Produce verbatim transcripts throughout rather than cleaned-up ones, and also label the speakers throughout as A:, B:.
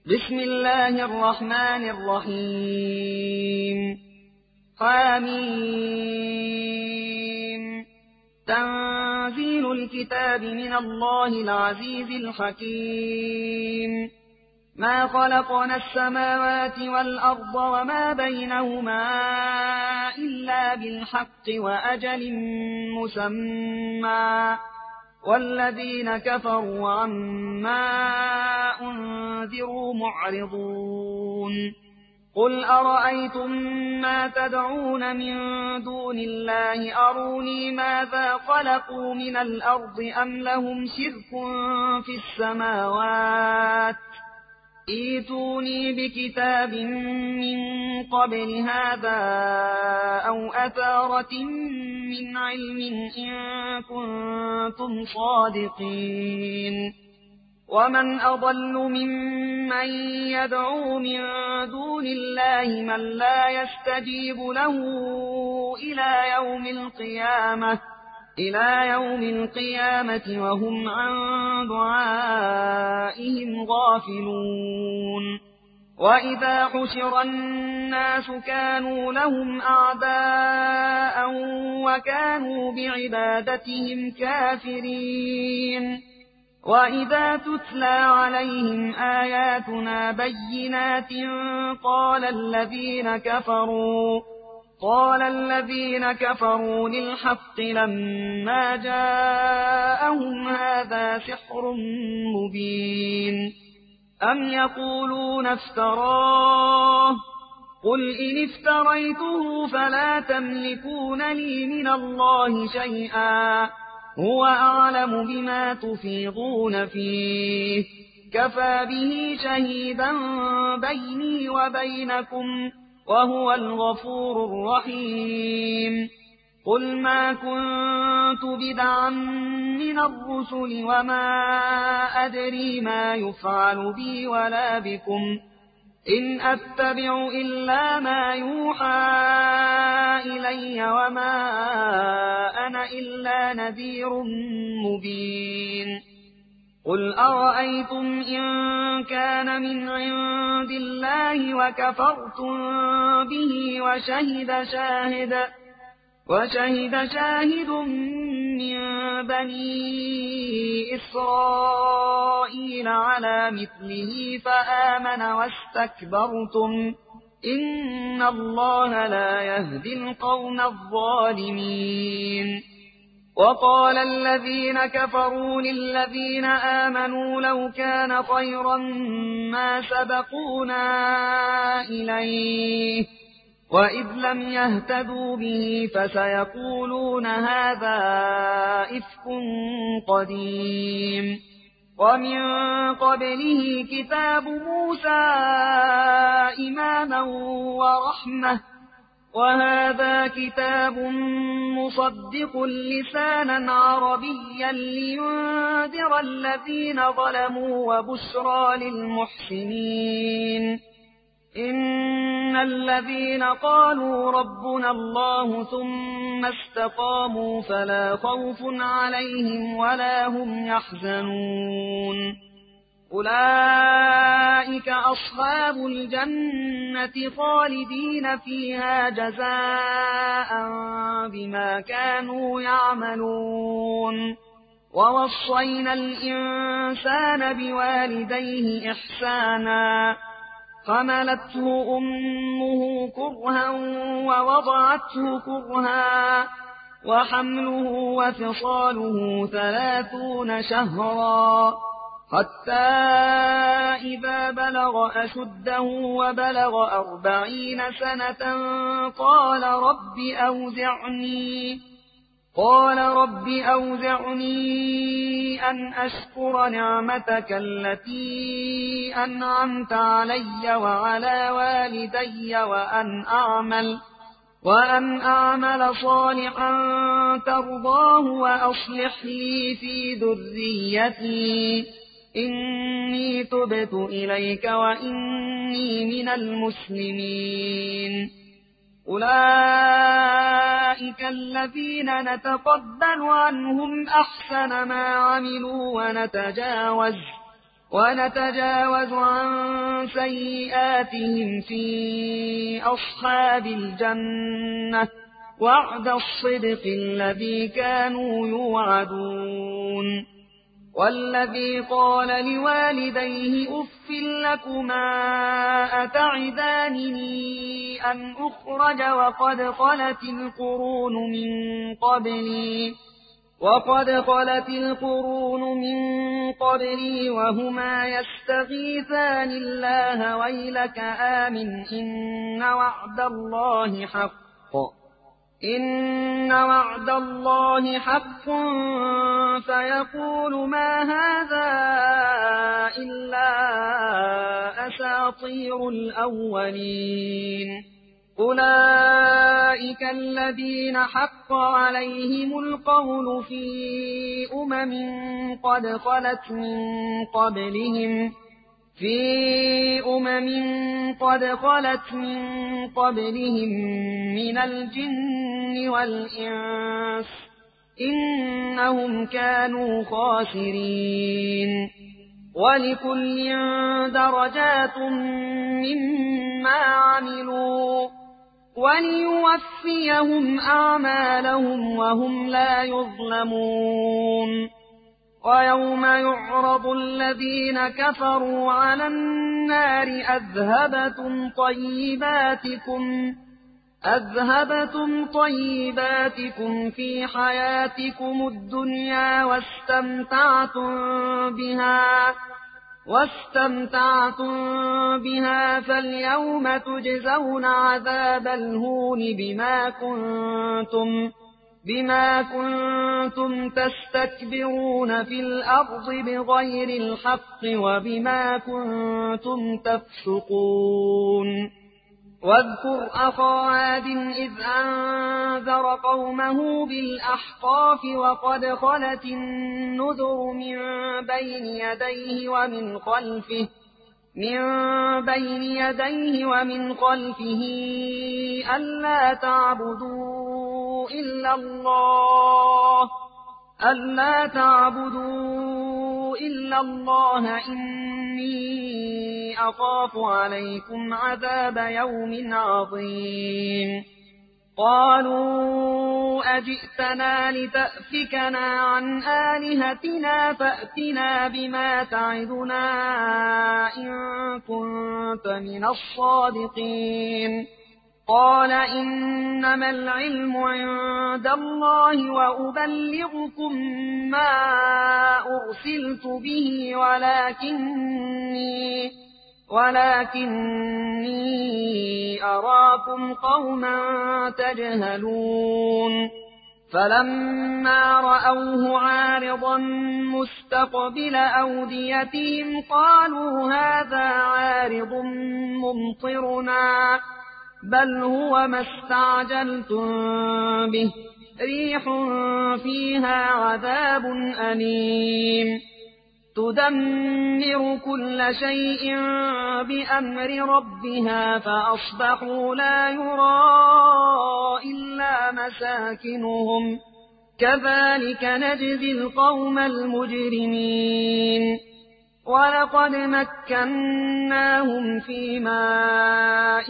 A: بسم الله الرحمن الرحيم حميم تنزيل الكتاب من الله العزيز الحكيم ما خلقنا السماوات والأرض وما بينهما إلا بالحق وأجل مسمى والذين كفروا عما أنذروا معرضون قل أرأيتم ما تدعون من دون الله أروني ماذا خلقوا من الأرض أم لهم شرك في السماوات ائتوني بكتاب من قبل هذا أو أثارة من علم إن كنتم صادقين ومن أضل ممن يدعو من دون الله من لا يستجيب له إلى يوم القيامة إلى يوم القيامة وهم عن دعائهم غافلون وإذا حشر الناس كانوا لهم أعداء وكانوا بعبادتهم كافرين وإذا تتلى عليهم آياتنا بينات قال الذين كفروا قال الذين كفروا للحق لما جاءهم هذا سحر مبين أم يقولون افتراه قل إن افتريته فلا تملكون لي من الله شيئا هو أعلم بما تفيضون فيه كفى به شهيدا بيني وبينكم وهو الغفور الرحيم قل ما كنت بدعا من الرسل وما أدري ما يفعل بي ولا بكم إن أتبع إلا ما يوحى إلي وما أنا إلا نذير مبين قل أرأيتم إن كان من عند الله وكفرتم به وشهد شاهد وشهد شاهد من بني إسرائيل على مثله فآمن واستكبرتم إن الله لا يهدي القوم الظالمين وقال الذين كفروا للذين آمنوا لو كان خيرا ما سبقونا إليه وإذ لم يهتدوا به فسيقولون هذا إفك قديم ومن قبله كتاب موسى إماما ورحمة وهذا كتاب مصدق لسانا عربيا لينذر الذين ظلموا وبشرى للمحسنين إن الذين قالوا ربنا الله ثم استقاموا فلا خوف عليهم ولا هم يحزنون أولئك أصحاب الجنة خالدين فيها جزاء بما كانوا يعملون ووصينا الإنسان بوالديه إحسانا حملته أمه كرها ووضعته كرها وحمله وفصاله ثلاثون شهرا حتى إذا بلغ أشده وبلغ أربعين سنة قال رب أوزعني قال رب أوزعني أن أشكر نعمتك التي أنعمت علي وعلى والدي وأن أعمل وأن أعمل صالحا ترضاه وأصلح لي في ذريتي إني تبت إليك وإني من المسلمين أولئك الذين نتقبل عنهم أحسن ما عملوا ونتجاوز ونتجاوز عن سيئاتهم في أصحاب الجنة وعد الصدق الذي كانوا يوعدون والذي قال لوالديه أف لكما أتعدانني أن أخرج وقد خلت القرون من قبلي وقد خلت القرون من قبلي وهما يستغيثان الله ويلك آمن إن وعد الله حق إن وعد الله حق فيقول ما هذا إلا أساطير الأولين أولئك الذين حق عليهم القول في أمم قد خلت من قبلهم في أمم قد خلت من قبلهم من الجن والإنس إنهم كانوا خاسرين ولكل درجات مما عملوا وليوفيهم أعمالهم وهم لا يظلمون ويوم يعرض الذين كفروا على النار أذهبتم طيباتكم أذهبتم طيباتكم في حياتكم الدنيا واستمتعتم بها واستمتعتم بها فاليوم تجزون عذاب الهون بما كنتم بما كنتم تستكبرون في الأرض بغير الحق وبما كنتم تفسقون واذكر أخا عاد إذ أنذر قومه بالأحقاف وقد خلت النذر من بين يديه ومن خلفه من بين يديه ومن خلفه ألا تعبدوا إلا الله ألا تعبدوا إلا الله إني أخاف عليكم عذاب يوم عظيم قالوا أجئتنا لتأفكنا عن آلهتنا فأتنا بما تعدنا إن كنت من الصادقين قال إنما العلم عند الله وأبلغكم ما أرسلت به ولكني ولكني أراكم قوما تجهلون فلما رأوه عارضا مستقبل أوديتهم قالوا هذا عارض ممطرنا بل هو ما استعجلتم به ريح فيها عذاب أليم تدمر كل شيء بأمر ربها فأصبحوا لا يرى إلا مساكنهم كذلك نجزي القوم المجرمين ولقد مكناهم في ماء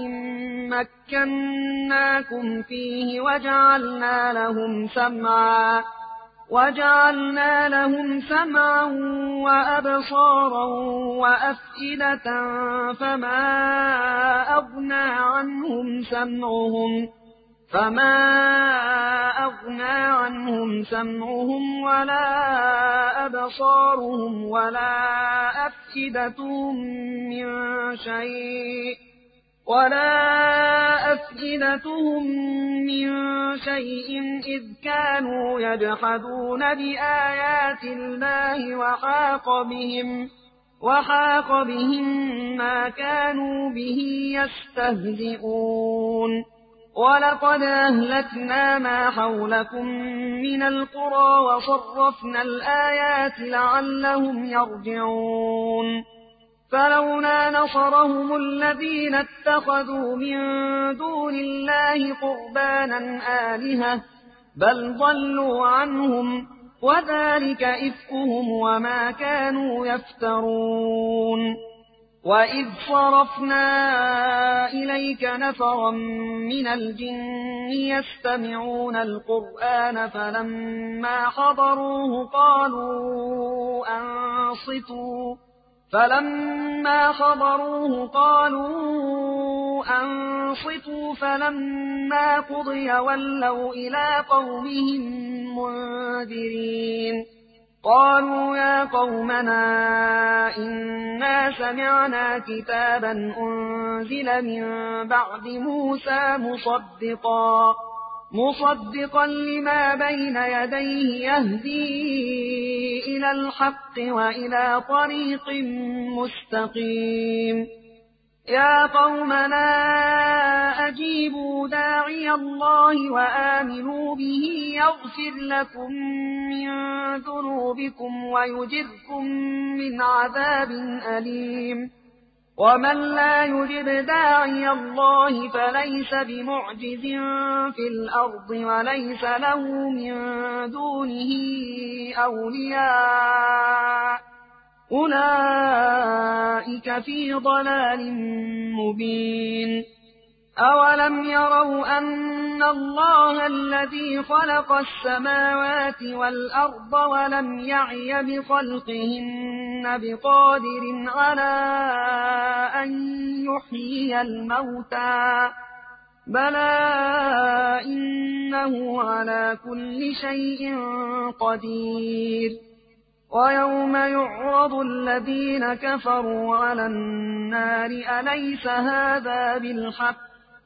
A: مكناكم فيه وجعلنا لهم سمعا وجعلنا لهم سمعا وأبصارا وأفئدة فما أغنى عنهم سمعهم فما أغنى عنهم سمعهم ولا أبصارهم ولا أفئدتهم من شيء ولا أفئدتهم من شيء إذ كانوا يجحدون بآيات الله وحاق بهم وحاق بهم ما كانوا به يستهزئون ولقد أهلكنا ما حولكم من القرى وصرفنا الآيات لعلهم يرجعون فلولا نصرهم الذين اتخذوا من دون الله قربانا آلهة بل ضلوا عنهم وذلك إفكهم وما كانوا يفترون وإذ صرفنا إليك نفرا من الجن يستمعون القرآن فلما حضروه قالوا أنصتوا فلما حضروه قالوا أنصتوا فلما قضي ولوا إلى قومهم منذرين قالوا يا قومنا إنا سمعنا كتابا أنزل من بعد موسى مصدقا مصدقا لما بين يديه يهدي إلى الحق وإلى طريق مستقيم يا قومنا أجيبوا داعي الله وآمنوا به يغفر لكم من ذنوبكم ويجركم من عذاب أليم ومن لا يجب داعي الله فليس بمعجز في الأرض وليس له من دونه أولياء أولئك في ضلال مبين أولم يروا أن الله الذي خلق السماوات والأرض ولم يعي بخلقهن بقادر على أن يحيي الموتى بلى إنه على كل شيء قدير ويوم يعرض الذين كفروا على النار أليس هذا بالحق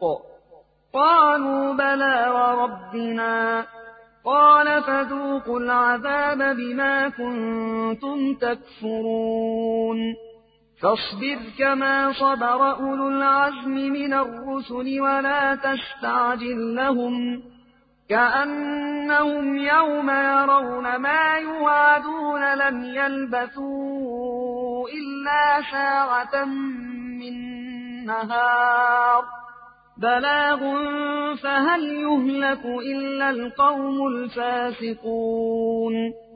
A: قالوا بلى وربنا قال فذوقوا العذاب بما كنتم تكفرون فاصبر كما صبر أولو العزم من الرسل ولا تستعجل لهم كأنهم يوم يرون ما يوعدون لم يلبثوا إلا ساعة من نهار بلاغ فهل يهلك إلا القوم الفاسقون